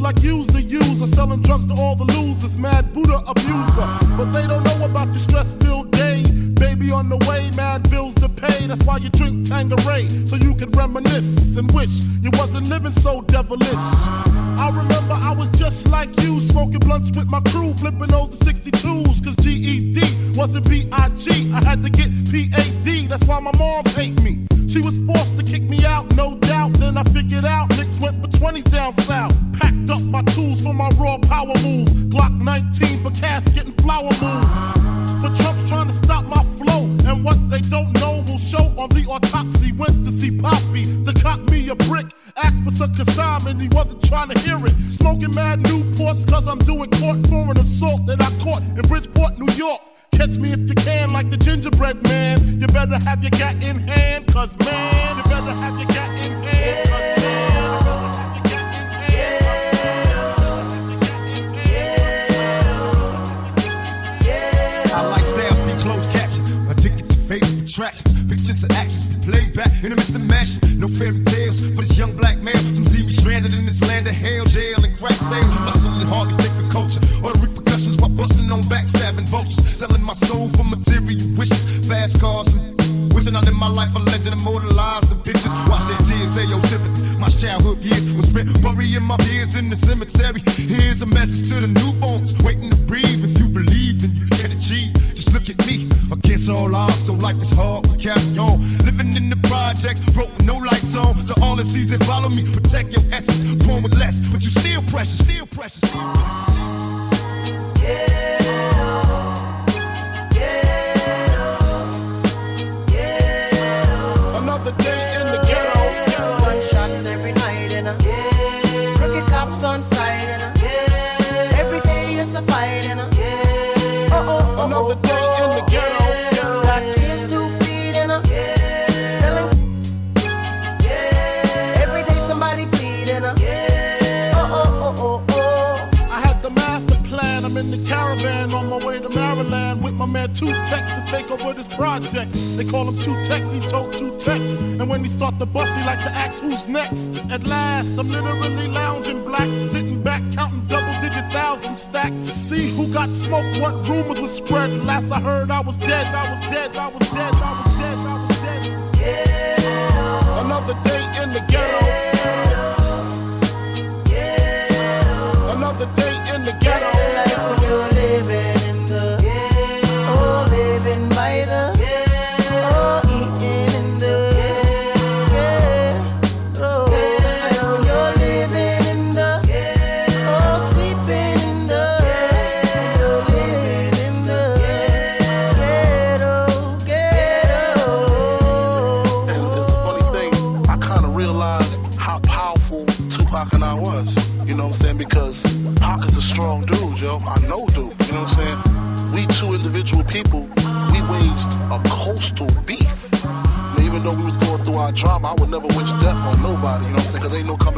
like yous the user, selling drugs to all the losers, mad Buddha abuser. But they don't know about your stress-filled day. Baby on the way, mad bills to pay. That's why you drink Tanqueray, so you can reminisce and wish you wasn't living so devilish. I remember I was just like you, smoking blunts with my crew, flipping over 62s, cause GED wasn't B.I.G. I had to get P.A.D. That's why my moms hate me. She was forced to kick me out, no doubt. Then I figured out niggas went for 20 down south. Packed up my tools for my raw power move. Glock 19 for casket and flower moves. For Trump's trying to stop my flow, and what they don't know will show on the autopsy. Went to see Poppy to cop me a brick. Asked for some consignment, he wasn't trying to hear it. Smoking mad Newports cause I'm doing court for an assault that I caught in Bridgeport, New York. Catch me if you can, like the gingerbread man. You better have your gat in hand, cause man, you better have your gat in hand, cause man, you better have your gat in hand. I like styles, be closed caption, addicted to favorite attractions. Pictures and actions be played back in the midst of mashing. No fairy tales for this young black male. Some see me stranded in this land of hell, jail, and crack sales. Hustling and hardly think of culture or the repercussions while busting on backstabbing vultures. Selling my soul for material wishes, fast cars and wishing I lived my life a legend, immortalized the pictures. Watch their tears, say your sympathy. My childhood years was spent burying my peers in the cemetery. Here's a message to the newborns waiting to breathe. If you believe, then you can achieve. Just look at me, against all odds, though life is hard, carry on. Living in the projects, broke with no lights on. So all the seas that follow me, protect your essence. Born with less, but you still precious, still precious, still precious. Another day in the ghetto. Gunshots every night and crooked cops on sight and every day is a fight and Another day in the ghetto. Got kids to feed and selling. Every day somebody bleeding I had the master plan. I'm in the caravan on my way to Maryland with my man Two Tex to take over this project. They call him Two Tex, he told Two Tex. And when he start the bus, he like to ask who's next. At last, I'm literally lounging black, sitting back, counting double-digit thousand stacks to see who got smoked, what rumors were spread. Last I heard, I was dead, I was dead, I was dead, I was dead, I was dead. Another day in the ghetto. Another day in the ghetto. That's the life when you're living in the living by the eating in the That's the life when you're living in the sleeping in the you're living in the ghetto. And it's the funny thing, I kind of realized how powerful Tupac and I was. You know what I'm saying? Because Pac is a strong dude, yo. I know dude. You know what I'm saying? We two individual people, we waged a coastal beef. Even though we was going through our drama, I would never wish death on nobody, you know what I'm saying? Because ain't no coming